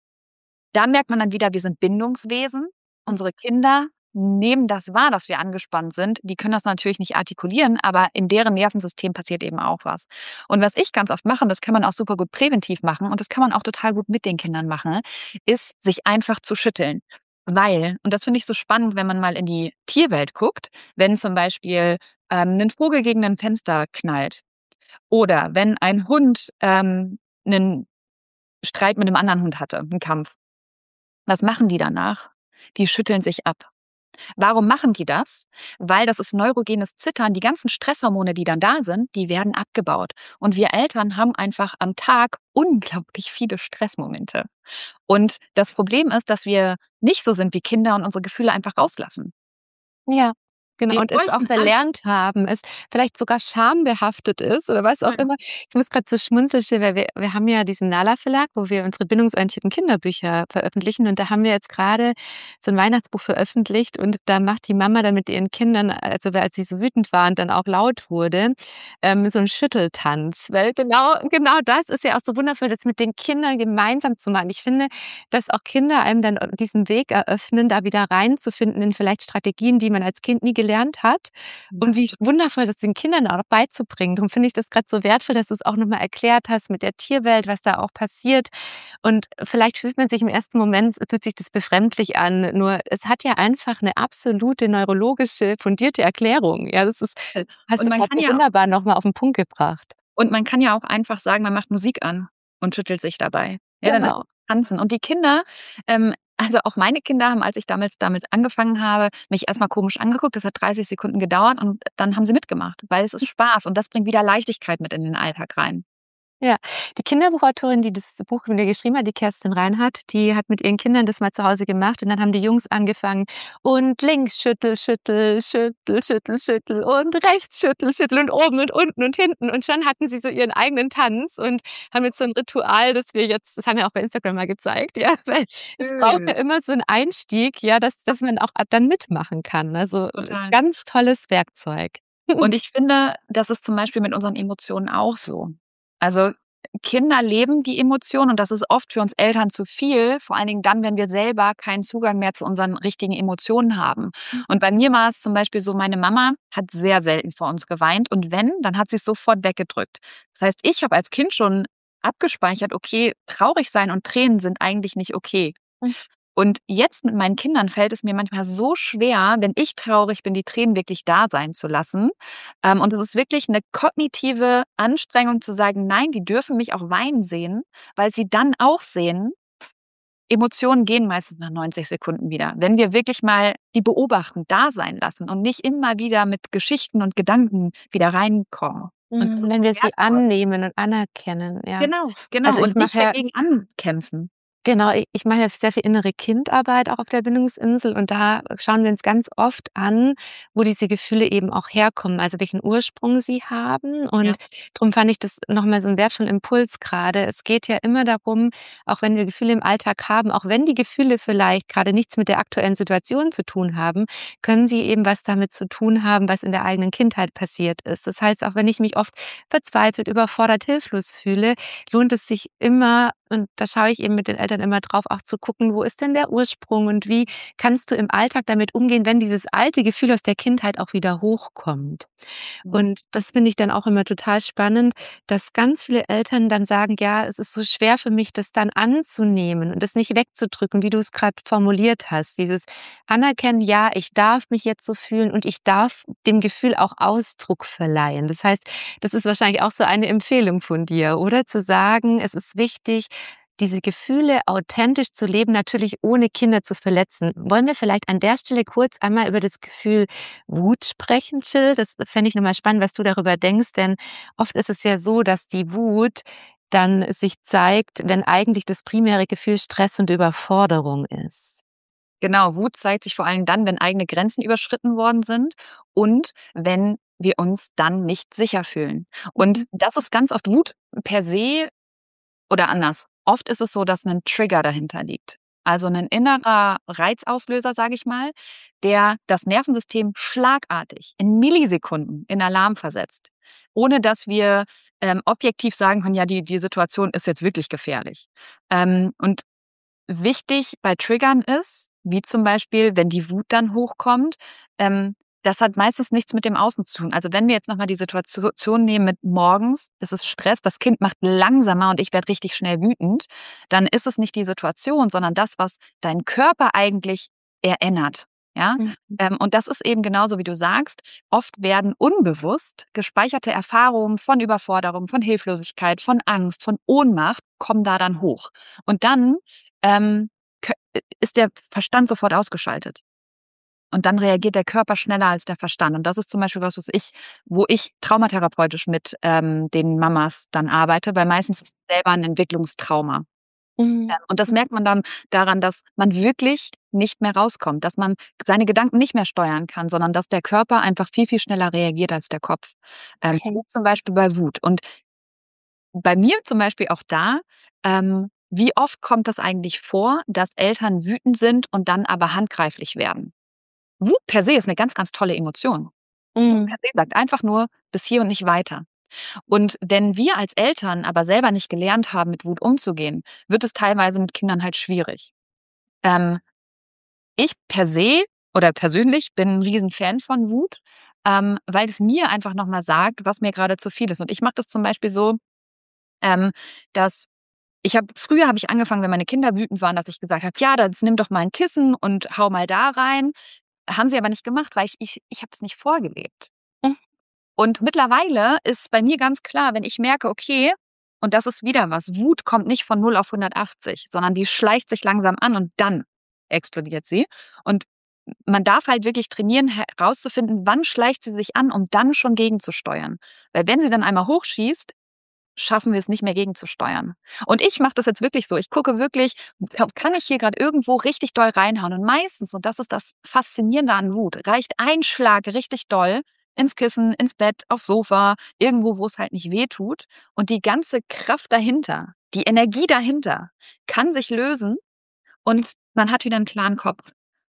da merkt man dann wieder, wir sind Bindungswesen. Unsere Kinder nehmen das wahr, dass wir angespannt sind. Die können das natürlich nicht artikulieren, aber in deren Nervensystem passiert eben auch was. Und was ich ganz oft mache, und das kann man auch super gut präventiv machen und das kann man auch total gut mit den Kindern machen, ist, sich einfach zu schütteln. Weil, und das finde ich so spannend, wenn man mal in die Tierwelt guckt, wenn zum Beispiel, ähm, 'nen Vogel gegen 'nen Fenster knallt oder wenn ein Hund, ähm, 'nen Streit mit 'nem anderen Hund hatte, 'n Kampf. Was machen die danach? Die schütteln sich ab. Warum machen die das? Weil das ist neurogenes Zittern. Die ganzen Stresshormone, die dann da sind, die werden abgebaut. Und wir Eltern haben einfach am Tag unglaublich viele Stressmomente. Und das Problem ist, dass wir nicht so sind wie Kinder und unsere Gefühle einfach rauslassen. Ja, genau. Wir Und es auch wollten all verlernt haben, es vielleicht sogar schambehaftet ist oder was auch Mhm. immer. Ich muss grad so schmunzeln, weil wir wir haben ja diesen Nala Verlag, wo wir unsere bindungsorientierten Kinderbücher veröffentlichen. Und da haben wir jetzt grade so 'n Weihnachtsbuch veröffentlicht und da macht die Mama dann mit ihren Kindern, also, als sie so wütend war und dann auch laut wurde, ähm, so 'n Schütteltanz. Weil genau genau das ist ja auch so wundervoll, das mit den Kindern gemeinsam zu machen. Ich finde, dass auch Kinder einem dann diesen Weg eröffnen, da wieder reinzufinden in vielleicht Strategien, die man als Kind nie gelernt hat. Und wie wundervoll, das den Kindern auch noch beizubringen. Darum finde ich das grad so wertvoll, dass du's auch noch mal erklärt hast mit der Tierwelt, was da auch passiert. Und vielleicht fühlt man sich im ersten Moment fühlt sich das befremdlich an, nur es hat ja einfach 'ne absolute neurologische, fundierte Erklärung. Ja, das ist hast Und du man grad kann so ja wunderbar noch mal auf 'n Punkt gebracht. Und man kann ja auch einfach sagen, man macht Musik an und schüttelt sich dabei. Ja, dann ist Genau. Tanzen. Und die Kinder, ähm also, auch meine Kinder haben, als ich damals damals angefangen habe, mich erst mal komisch angeguckt. Das hat dreißig Sekunden gedauert und dann haben sie mitgemacht, weil es ist Spaß und das bringt wieder Leichtigkeit mit in den Alltag rein. Ja, die Kinderbuchautorin, die das Buch mit mir geschrieben hat, die Kerstin Reinhardt, die hat mit ihren Kindern das mal zu Hause gemacht und dann haben die Jungs angefangen: „Und links Schüttel, Schüttel, Schüttel, Schüttel, Schüttel und rechts Schüttel, Schüttel und oben und unten und hinten.“ Und schon hatten sie so ihren eigenen Tanz und haben jetzt so 'n Ritual, das wir jetzt das haben wir auch bei Instagram mal gezeigt, ja, weil es braucht ja Schön. immer so 'n Einstieg, ja, dass dass man auch dann mitmachen kann. Also, Total. ganz tolles Werkzeug. Und ich finde, das ist zum Beispiel mit unseren Emotionen auch so. Also Kinder leben die Emotionen und das ist oft für uns Eltern zu viel, vor allen Dingen dann, wenn wir selber keinen Zugang mehr zu unseren richtigen Emotionen haben. Und bei mir war es zum Beispiel so, meine Mama hat sehr selten vor uns geweint und wenn, dann hat sie es sofort weggedrückt. Das heißt, ich habe als Kind schon abgespeichert, okay, traurig sein und Tränen sind eigentlich nicht okay. Und jetzt mit meinen Kindern fällt es mir manchmal so schwer, wenn ich traurig bin, die Tränen wirklich da sein zu lassen. Ähm, und es ist wirklich eine kognitive Anstrengung zu sagen, nein, die dürfen mich auch weinen sehen, weil sie dann auch sehen, Emotionen gehen meistens nach neunzig Sekunden wieder. Wenn wir wirklich mal die beobachten, da sein lassen und nicht immer wieder mit Geschichten und Gedanken wieder reinkommen. Und das Mhm, ist wenn so wir sie wertvoll. annehmen und anerkennen, ja. Genau, genau. Also, ich Und nicht mache ja dagegen ankämpfen. Genau, i ich mache ja sehr viel innere Kindarbeit auch auf der Bindungsinsel und da schauen wir uns ganz oft an, wo diese Gefühle eben auch herkommen, also welchen Ursprung sie haben. Ja. Und drum fand ich das noch mal so 'n wertvollen Impuls grade. Es geht ja immer darum, auch wenn wir Gefühle im Alltag haben, auch wenn die Gefühle vielleicht grade nichts mit der aktuellen Situation zu tun haben, können sie eben was damit zu tun haben, was in der eigenen Kindheit passiert ist. Das heißt, auch wenn ich mich oft verzweifelt, überfordert, hilflos fühle, lohnt es sich immer und da schaue ich eben mit den Eltern immer drauf, auch zu gucken, wo ist denn der Ursprung und wie kannst du im Alltag damit umgehen, wenn dieses alte Gefühl aus der Kindheit auch wieder hochkommt. Mhm. Und das finde ich dann auch immer total spannend, dass ganz viele Eltern dann sagen: „Ja, es ist so schwer für mich, das dann anzunehmen und das nicht wegzudrücken“, wie du es grad formuliert hast. Dieses Anerkennen: „Ja, ich darf mich jetzt so fühlen und ich darf dem Gefühl auch Ausdruck verleihen.“ Das heißt, das ist wahrscheinlich auch so eine Empfehlung von dir, oder? Zu sagen, es ist wichtig, diese Gefühle authentisch zu leben, natürlich ohne Kinder zu verletzen. Wollen wir vielleicht an der Stelle kurz einmal über das Gefühl Wut sprechen, Jill? Das fände ich noch mal spannend, was du darüber denkst, denn oft ist es ja so, dass die Wut dann sich zeigt, wenn eigentlich das primäre Gefühl Stress und Überforderung ist. Genau, Wut zeigt sich vor allem dann, wenn eigene Grenzen überschritten worden sind und wenn wir uns dann nicht sicher fühlen. Und Mhm. das ist ganz oft Wut per se oder anders. Oft ist es so, dass ein Trigger dahinter liegt. Also ein innerer Reizauslöser, sage ich mal, der das Nervensystem schlagartig in Millisekunden in Alarm versetzt, ohne dass wir ähm, objektiv sagen können, ja, die, die Situation ist jetzt wirklich gefährlich. Ähm, und wichtig bei Triggern ist, wie zum Beispiel, wenn die Wut dann hochkommt, ähm, das hat meistens nichts mit dem Außen zu tun. Also wenn wir jetzt nochmal die Situation nehmen mit morgens, es ist Stress, das Kind macht langsamer und ich werde richtig schnell wütend, dann ist es nicht die Situation, sondern das, was dein Körper eigentlich erinnert. Ja, Mhm. ähm, und das ist eben genauso, wie du sagst. Oft werden unbewusst gespeicherte Erfahrungen von Überforderung, von Hilflosigkeit, von Angst, von Ohnmacht kommen da dann hoch. Und dann ähm, kö ist der Verstand sofort ausgeschaltet. Und dann reagiert der Körper schneller als der Verstand. Und das ist zum Beispiel was, was ich wo ich traumatherapeutisch mit, ähm, den Mamas dann arbeite, weil meistens ist es selber 'n Entwicklungstrauma. Mhm. Ähm, und das merkt man dann daran, dass man wirklich nicht mehr rauskommt, dass man seine Gedanken nicht mehr steuern kann, sondern dass der Körper einfach viel, viel schneller reagiert als der Kopf. Ähm, Okay. wie zum Beispiel bei Wut. Und bei mir zum Beispiel auch da, ähm, wie oft kommt das eigentlich vor, dass Eltern wütend sind und dann aber handgreiflich werden? Wut per se ist eine ganz, ganz tolle Emotion. Wut per Mhm. se sagt einfach nur: „Bis hier und nicht weiter.“ Und wenn wir als Eltern aber selber nicht gelernt haben, mit Wut umzugehen, wird es teilweise mit Kindern halt schwierig. Ähm, ich per se oder persönlich bin 'n Riesenfan von Wut, ähm, weil es mir einfach noch mal sagt, was mir gerade zu viel ist. Und ich mache das zum Beispiel so, ähm, dass ich habe früher habe ich angefangen, wenn meine Kinder wütend waren, dass ich gesagt habe: „Ja, dann nimm doch mal 'n Kissen und hau mal da rein.“ Haben sie aber nicht gemacht, weil ich ich ich habe es nicht vorgelebt. Mhm. Und mittlerweile ist bei mir ganz klar, wenn ich merke, okay, und das ist wieder was, Wut kommt nicht von null auf hundertachtzig, sondern die schleicht sich langsam an und dann explodiert sie. Und man darf halt wirklich trainieren, herauszufinden, wann schleicht sie sich an, um dann schon gegenzusteuern. Weil wenn sie dann einmal hochschießt, schaffen wir es nicht mehr gegenzusteuern. Und ich mache das jetzt wirklich so. Ich gucke wirklich, kann ich hier gerade irgendwo richtig doll reinhauen? Und meistens, und das ist das Faszinierende an Wut, reicht ein Schlag richtig doll ins Kissen, ins Bett, aufs Sofa, irgendwo, wo es halt nicht weh tut. Und die ganze Kraft dahinter, die Energie dahinter, kann sich lösen und man hat wieder einen klaren Kopf.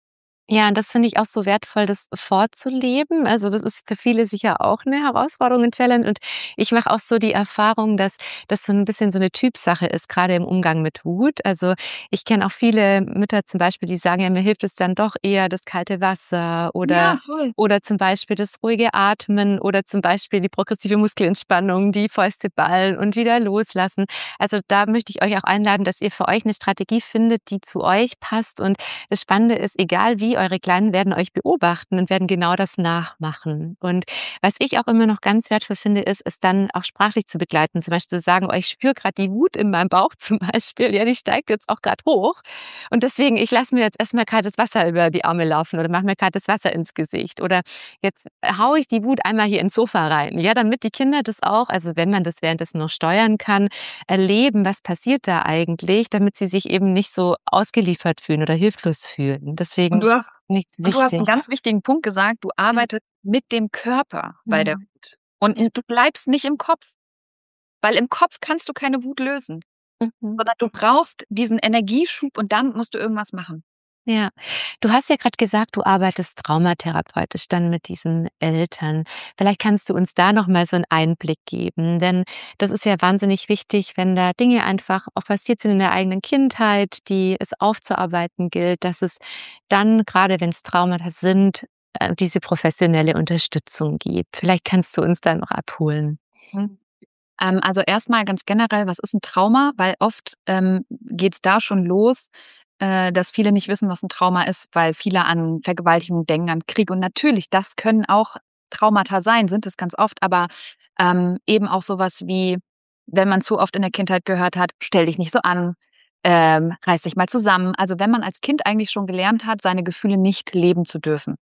Ja, und das finde ich auch so wertvoll, das vorzuleben. Also, das ist für viele sicher auch 'ne Herausforderung, 'ne Challenge. Und ich mache auch so die Erfahrung, dass das so 'n bisschen so 'ne Typsache ist, grade im Umgang mit Wut. Also, ich kenne auch viele Mütter zum Beispiel, die sagen: „Ja, mir hilft es dann doch eher das kalte Wasser oder Ja, voll. oder zum Beispiel das ruhige Atmen oder zum Beispiel die progressive Muskelentspannung, die Fäuste ballen und wieder loslassen.“ Also, da möchte ich euch auch einladen, dass ihr für euch 'ne Strategie findet, die zu euch passt. Und das Spannende ist, egal wie, eure Kleinen werden euch beobachten und werden genau das nachmachen. Und was ich auch immer noch ganz wertvoll finde, ist, es dann auch sprachlich zu begleiten. Zum Beispiel zu sagen: „Oh, ich spüre grad die Wut in meinem Bauch zum Beispiel. Ja, die steigt jetzt auch grad hoch. Und deswegen, ich lasse mir jetzt erst mal kaltes Wasser über die Arme laufen oder mache mir kaltes Wasser ins Gesicht. Oder jetzt haue ich die Wut einmal hier ins Sofa rein.“ Ja, damit die Kinder das auch, also wenn man das währenddessen noch steuern kann, erleben, was passiert da eigentlich, damit sie sich eben nicht so ausgeliefert fühlen oder hilflos fühlen. Und Deswegen du hast finde ich's und du hast 'n wichtig. ganz wichtigen Punkt gesagt, du Ja. arbeitest mit dem Körper bei der Mhm. Wut. Und Ja. n du bleibst nicht im Kopf, weil im Kopf kannst du keine Wut lösen, Mhm. sondern du brauchst diesen Energieschub und dann musst du irgendwas machen. Ja. Du hast ja grad gesagt, du arbeitest traumatherapeutisch dann mit diesen Eltern. Vielleicht kannst du uns da noch mal so 'n Einblick geben, denn das ist ja wahnsinnig wichtig, wenn da Dinge einfach auch passiert sind in der eigenen Kindheit, die es aufzuarbeiten gilt, dass es dann, grade wenn's Traumata sind, äh, diese professionelle Unterstützung gibt. Vielleicht kannst du uns da noch abholen. Mhm. Ähm, also erst mal ganz generell, was ist 'n Trauma? Weil oft, ähm, geht's da schon los, äh, dass viele nicht wissen, was 'n Trauma ist, weil viele an Vergewaltigung denken, an Krieg. Und natürlich, das können auch Traumata sein, sind es ganz oft, aber, ähm, eben auch so was wie, wenn man zu oft in der Kindheit gehört hat: „Stell dich nicht so an, ähm, reiß dich mal zusammen.“ Also, wenn man als Kind eigentlich schon gelernt hat, seine Gefühle nicht leben zu dürfen.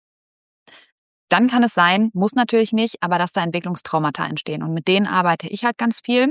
Dann kann es sein, muss natürlich nicht, aber dass da Entwicklungstraumata entstehen. Und mit denen arbeite ich halt ganz viel.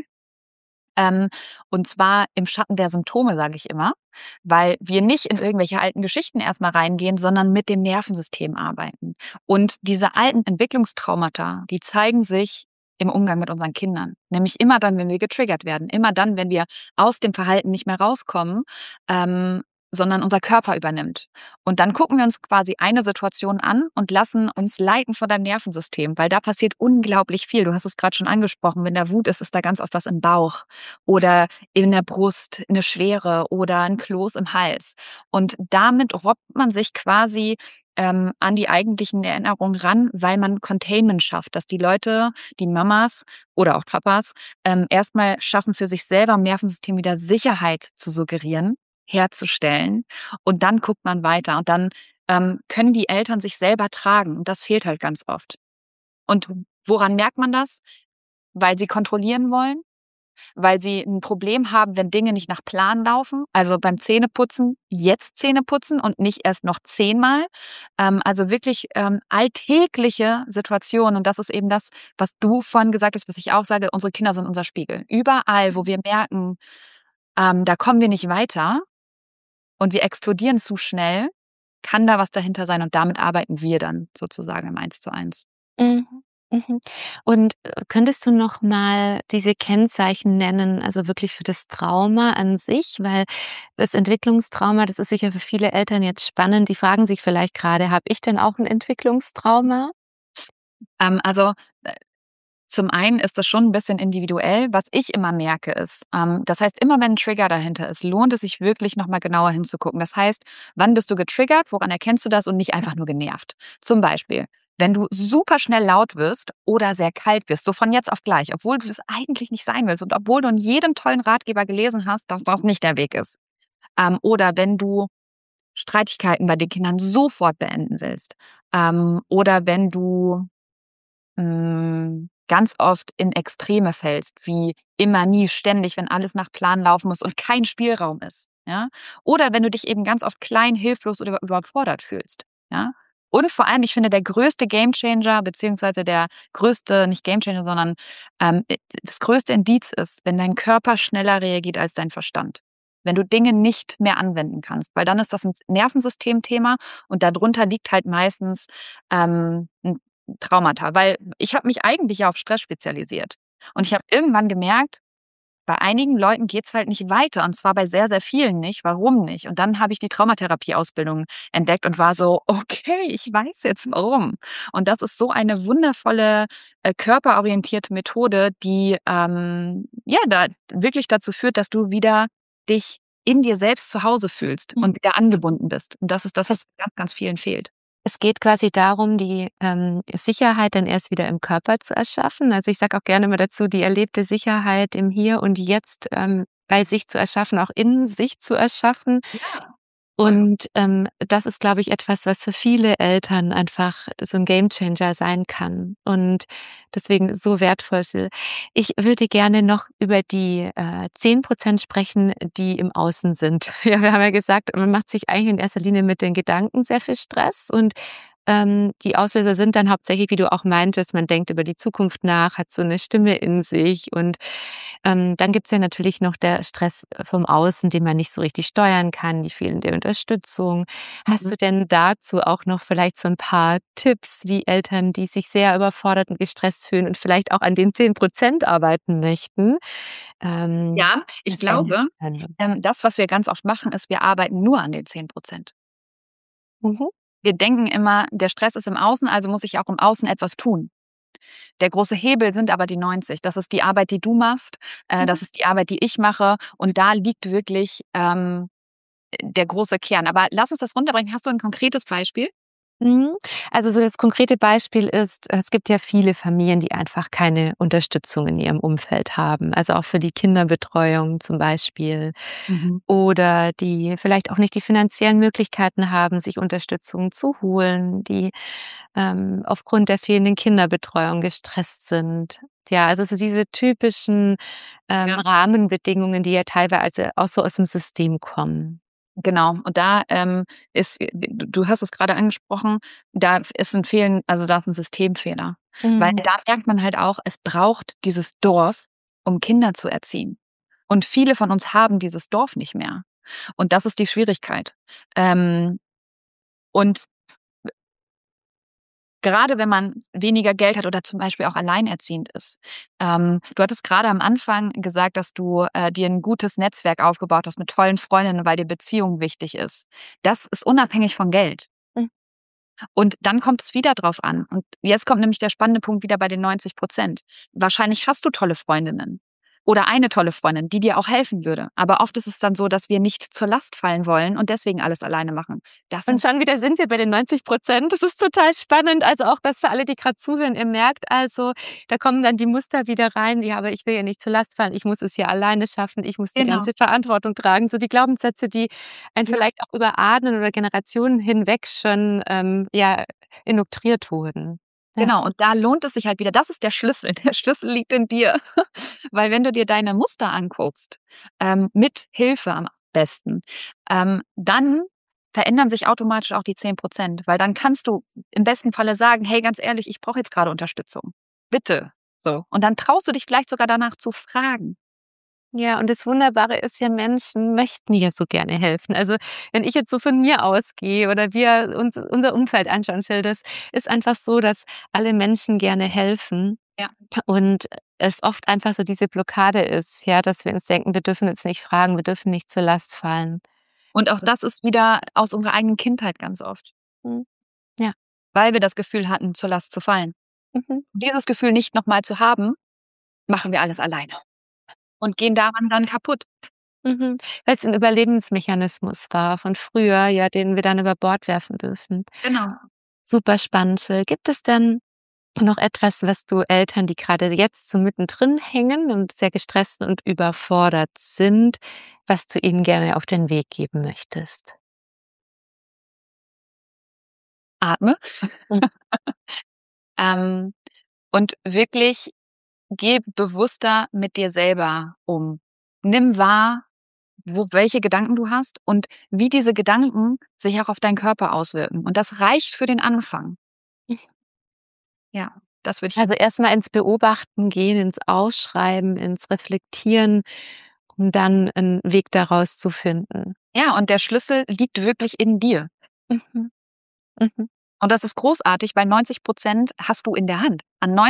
Ähm, und zwar im Schatten der Symptome, sage ich immer, weil wir nicht in irgendwelche alten Geschichten erst mal reingehen, sondern mit dem Nervensystem arbeiten. Und diese alten Entwicklungstraumata, die zeigen sich im Umgang mit unseren Kindern. Nämlich immer dann, wenn wir getriggert werden, immer dann, wenn wir aus dem Verhalten nicht mehr rauskommen, ähm, sondern unser Körper übernimmt. Und dann gucken wir uns quasi eine Situation an und lassen uns leiten von deinem Nervensystem, weil da passiert unglaublich viel. Du hast es grad schon angesprochen, wenn da Wut ist, ist da ganz oft was im Bauch oder in der Brust, 'ne Schwere oder 'n Kloß im Hals. Und damit robbt man sich quasi, ähm, an die eigentlichen Erinnerungen ran, weil man Containment schafft, dass die Leute, die Mamas oder auch Papas, ähm, erst mal schaffen, für sich selber im Nervensystem wieder Sicherheit zu suggerieren, herzustellen. Und dann guckt man weiter. Und dann, ähm, können die Eltern sich selber tragen. Und das fehlt halt ganz oft. Und woran merkt man das? Weil sie kontrollieren wollen, weil sie 'n Problem haben, wenn Dinge nicht nach Plan laufen. Also, beim Zähneputzen jetzt Zähne putzen und nicht erst noch zehnmal. Ähm, also wirklich, ähm, alltägliche Situationen. Und das ist eben das, was du vorhin gesagt hast, was ich auch sage: Unsere Kinder sind unser Spiegel. Überall, wo wir merken, ähm, da kommen wir nicht weiter und wir explodieren zu schnell, kann da was dahinter sein und damit arbeiten wir dann sozusagen im Eins-zu-eins. Mhm, mhm. Und, äh, könntest du noch mal diese Kennzeichen nennen, also wirklich für das Trauma an sich? Weil das Entwicklungstrauma, das ist sicher für viele Eltern jetzt spannend. Die fragen sich vielleicht grade: „Habe ich denn auch 'n Entwicklungstrauma?“ Ähm, also, äh, zum einen ist das schon 'n bisschen individuell. Was ich immer merke, ist, ähm das heißt, immer wenn 'n Trigger dahinter ist, lohnt es sich wirklich, noch mal genauer hinzugucken. Das heißt, wann bist du getriggert? Woran erkennst du das? Und nicht einfach nur genervt. Zum Beispiel, wenn du super schnell laut wirst oder sehr kalt wirst, so von jetzt auf gleich, obwohl du das eigentlich nicht sein willst und obwohl du in jedem tollen Ratgeber gelesen hast, dass das nicht der Weg ist. Ähm, oder wenn du Streitigkeiten bei den Kindern sofort beenden willst. Ähm, oder wenn du, hm, ganz oft in Extreme fällst, wie immer, nie, ständig, wenn alles nach Plan laufen muss und kein Spielraum ist, ja? Oder wenn du dich eben ganz oft klein, hilflos oder über überfordert fühlst, ja? Und vor allem, ich finde, der größte Gamechanger beziehungsweise der größte nicht Gamechanger, sondern, ähm, äh, das größte Indiz ist, wenn dein Körper schneller reagiert als dein Verstand. Wenn du Dinge nicht mehr anwenden kannst, weil dann ist das 'n s Nervensystemthema und da drunter liegt halt meistens, ähm, 'n Traumata. Weil ich habe mich eigentlich ja auf Stress spezialisiert. Und ich habe irgendwann gemerkt bei einigen Leuten geht's halt nicht weiter und zwar bei sehr, sehr vielen nicht. Warum nicht? Und dann habe ich die Traumatherapie-Ausbildung entdeckt und war so, okay, ich weiß jetzt warum. Und das ist so eine wundervolle äh, körperorientierte Methode, die ähm, ja da wirklich dazu führt, dass du wieder dich in dir selbst zu Hause fühlst und wieder angebunden bist. Und das ist das, was ganz, ganz vielen fehlt. Es geht quasi darum, die ähm, Sicherheit dann erst wieder im Körper zu erschaffen. Also ich sage auch gerne immer dazu, die erlebte Sicherheit im Hier und Jetzt ähm, bei sich zu erschaffen, auch in sich zu erschaffen. Ja. Und ähm, das ist, glaube ich, etwas, was für viele Eltern einfach so ein Gamechanger sein kann und deswegen so wertvoll ist. Ich würde gerne noch über die äh, zehn Prozent sprechen, die im Außen sind. Ja, wir haben ja gesagt, man macht sich eigentlich in erster Linie mit den Gedanken sehr viel Stress und ähm, die Auslöser sind dann hauptsächlich, wie du auch meintest, man denkt über die Zukunft nach, hat so eine Stimme in sich und ähm, dann gibt's ja natürlich noch der Stress vom Außen, den man nicht so richtig steuern kann, die fehlende Unterstützung. Hast Mhm. du denn dazu auch noch vielleicht so ein paar Tipps, wie Eltern, die sich sehr überfordert und gestresst fühlen und vielleicht auch an den zehn Prozent arbeiten möchten? Ähm, Ja, ich was einen glaube, helfen können? ähm, das, was wir ganz oft machen, ist, wir arbeiten nur an den zehn Prozent. Mhm. Wir denken immer, der Stress ist im Außen, also muss ich auch im Außen etwas tun. Der große Hebel sind aber die neunzig. Das ist die Arbeit, die du machst, äh, Mhm. das ist die Arbeit, die ich mache und da liegt wirklich ähm, der große Kern. Aber lass uns das runterbrechen. Hast du ein konkretes Beispiel? Mhm. Also so das konkrete Beispiel ist, es gibt ja viele Familien, die einfach keine Unterstützung in ihrem Umfeld haben, also auch für die Kinderbetreuung zum Beispiel Mhm. oder die vielleicht auch nicht die finanziellen Möglichkeiten haben, sich Unterstützung zu holen, die ähm, aufgrund der fehlenden Kinderbetreuung gestresst sind. Ja, also so diese typischen ähm, Ja. Rahmenbedingungen, die ja teilweise auch so aus dem System kommen. Genau. Und da ähm, ist, äh, du du hast es gerade angesprochen, da ist ein Fehlen, also da ist ein Systemfehler. Weil Mhm. da merkt man halt auch, es braucht dieses Dorf, um Kinder zu erziehen. Und viele von uns haben dieses Dorf nicht mehr. Und das ist die Schwierigkeit. Ähm, und gerade wenn man weniger Geld hat oder zum Beispiel auch alleinerziehend ist. Ähm, du hattest gerade am Anfang gesagt, dass du äh, dir ein gutes Netzwerk aufgebaut hast mit tollen Freundinnen, weil dir Beziehung wichtig ist. Das ist unabhängig von Geld. Mhm. Und dann kommt es wieder drauf an. Und jetzt kommt nämlich der spannende Punkt wieder bei den neunzig Prozent. Wahrscheinlich hast du tolle Freundinnen oder eine tolle Freundin, die dir auch helfen würde. Aber oft ist es dann so, dass wir nicht zur Last fallen wollen und deswegen alles alleine machen. Das Und sind schon wieder sind wir bei den neunzig Prozent. Das ist total spannend. Also auch das für alle, die gerade zuhören. Ihr merkt also, da kommen dann die Muster wieder rein. Ja, aber ich will ja nicht zur Last fallen. Ich muss es ja alleine schaffen. Ich muss die genau. ganze Verantwortung tragen. So die Glaubenssätze, die einen Ja. vielleicht auch über Ahnen oder Generationen hinweg schon ähm, ja indoktriert wurden. Ja. Genau, und da lohnt es sich halt wieder, das ist der Schlüssel. Der Schlüssel liegt in dir. Weil wenn du dir deine Muster anguckst, ähm, mit Hilfe am besten, ähm, dann verändern sich automatisch auch die zehn Prozent, weil dann kannst du im besten Falle sagen: „Hey, ganz ehrlich, ich brauche jetzt gerade Unterstützung. Bitte.“ So. Und dann traust du dich vielleicht sogar danach zu fragen. Ja, und das Wunderbare ist ja, Menschen möchten ja so gerne helfen. Also, wenn ich jetzt so von mir ausgehe oder wir uns unser Umfeld anschauen, Jill, das ist einfach so, dass alle Menschen gerne helfen Ja. und es oft einfach so diese Blockade ist, ja, dass wir uns denken, wir dürfen jetzt nicht fragen, wir dürfen nicht zur Last fallen. Und auch das ist wieder aus unserer eigenen Kindheit ganz oft, Mhm. Ja. weil wir das Gefühl hatten, zur Last zu fallen. Mhm. Dieses Gefühl nicht noch mal zu haben, machen wir alles alleine und gehen daran dann kaputt. Mhm. Weil's 'n Überlebensmechanismus war von früher, ja, den wir dann über Bord werfen dürfen. Genau. Super spannend, Jill. Gibt es denn noch etwas, was du Eltern, die gerade jetzt so mittendrin hängen und sehr gestresst und überfordert sind, was du ihnen gerne auf den Weg geben möchtest? Atme. Mhm. Ähm, und wirklich geh bewusster mit dir selber um. Nimm wahr, wo welche Gedanken du hast und wie diese Gedanken sich auch auf deinen Körper auswirken. Und das reicht für den Anfang. Ja, das würde ich Also, erst mal ins Beobachten gehen, ins Ausschreiben, ins Reflektieren, um dann 'n Weg daraus zu finden. ja, und der Schlüssel liegt wirklich in dir. Mhm. Mhm. Und das ist großartig, weil neunzig Prozent hast du in der Hand. An Ja. neunzig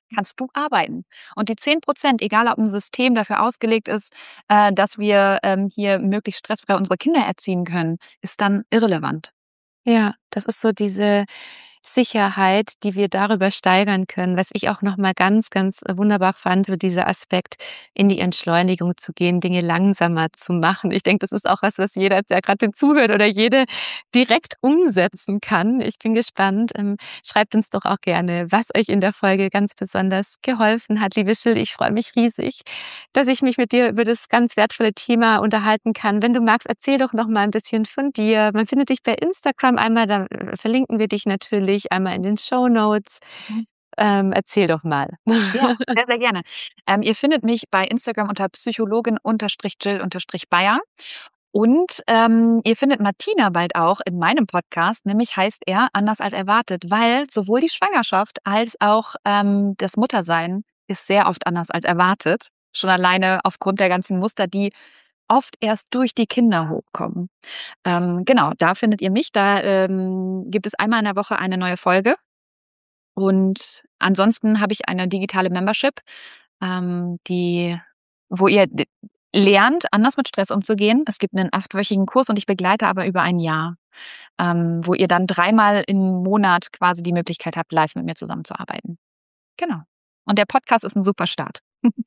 kannst du arbeiten. Und die zehn Prozent, egal ob ein System dafür ausgelegt ist, äh, dass wir ähm, hier möglichst stressfrei unsere Kinder erziehen können, ist dann irrelevant. Ja, das ist so diese Sicherheit, die wir darüber steigern können, was ich auch noch mal ganz, ganz äh, wunderbar fand, so dieser Aspekt, in die Entschleunigung zu gehen, Dinge langsamer zu machen. Ich denke, das ist auch was, was jeder, der gerade zuhört oder jede direkt umsetzen kann. Ich bin gespannt. Ähm, schreibt uns doch auch gerne, was euch in der Folge ganz besonders geholfen hat. Liebe Jill, ich freue mich riesig, dass ich mich mit dir über das ganz wertvolle Thema unterhalten kann. Wenn du magst, erzähl doch noch mal ein bisschen von dir. Man findet dich bei Instagram einmal, da äh, verlinken wir dich natürlich einmal in den Shownotes. Mhm. Ähm, erzähl doch mal. Ja, sehr, sehr gerne. Ähm, ihr findet mich bei Instagram unter Psychologin-Jill-Bayer. Und ähm, ihr findet Martina bald auch in meinem Podcast, nämlich heißt er Anders als erwartet, weil sowohl die Schwangerschaft als auch ähm, das Muttersein ist sehr oft anders als erwartet. Schon alleine aufgrund der ganzen Muster, die oft erst durch die Kinder hochkommen. Ähm, genau, da findet ihr mich. Da ähm, gibt es einmal in der Woche eine neue Folge. Und ansonsten habe ich eine digitale Membership, ähm, die, wo ihr d- lernt, anders mit Stress umzugehen. Es gibt einen achtwöchigen Kurs und ich begleite aber über ein Jahr, ähm, wo ihr dann dreimal im Monat quasi die Möglichkeit habt, live mit mir zusammenzuarbeiten. Genau. Und der Podcast ist ein super Start.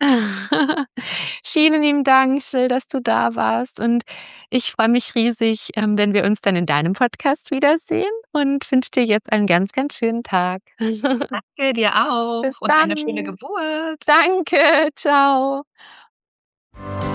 Vielen lieben Dank, Jill, dass du da warst. Und ich freue mich riesig, ähm, wenn wir uns dann in deinem Podcast wiedersehen und wünsche dir jetzt einen ganz, ganz schönen Tag. Danke dir auch Bis und eine schöne dann. Geburt. Danke. Ciao.